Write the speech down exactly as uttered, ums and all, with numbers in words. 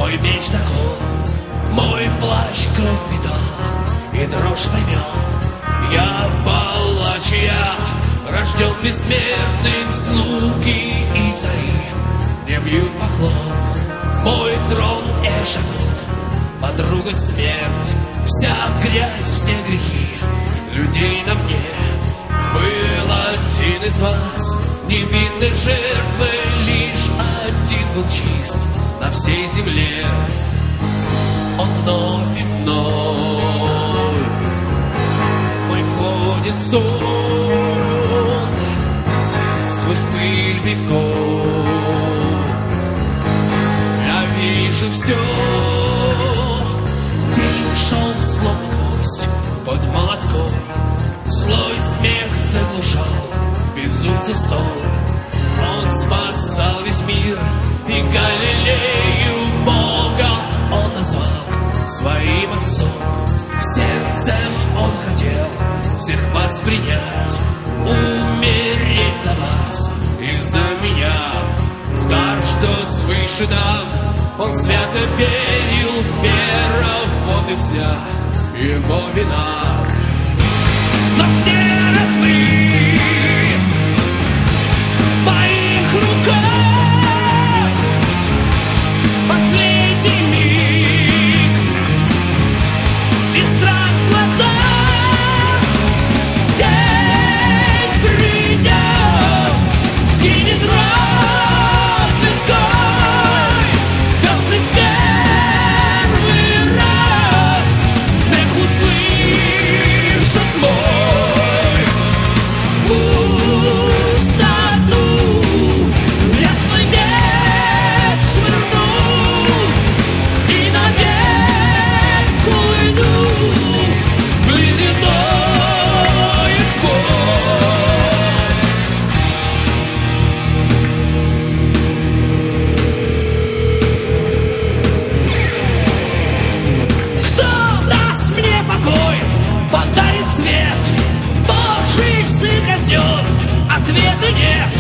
Мой меч закон, мой плащ кровь металл и дрожь времен. Я палач, я рожден бессмертным, слуги и цари мне бьют поклон. Мой трон эшафот, подруга смерть, вся грязь, все грехи людей на мне. Был один из вас невинной жертвой, лишь один был чист на всей земле. Он вновь и вновь мой входит в сон сквозь пыль веков. Я вижу все. День шел словно гость под молотком. Злой смех заглушал безумца стон. Он спасал весь мир и Галилею Бога он назвал своим отцом. Сердцем он хотел всех вас принять, умереть за вас и за меня. В дар, что свыше дан, он свято верил, вера, вот и вся его вина. Но все рабы в моих руках, последний миг и страх в глазах. День придет, сгинет рот людской, звезды в первый раз смех услышат мой. Пустоту я свой меч швырну и навек уйду в ледяной твой. Кто даст мне покой, подарит свет, Божий сын коснет, ответа нет.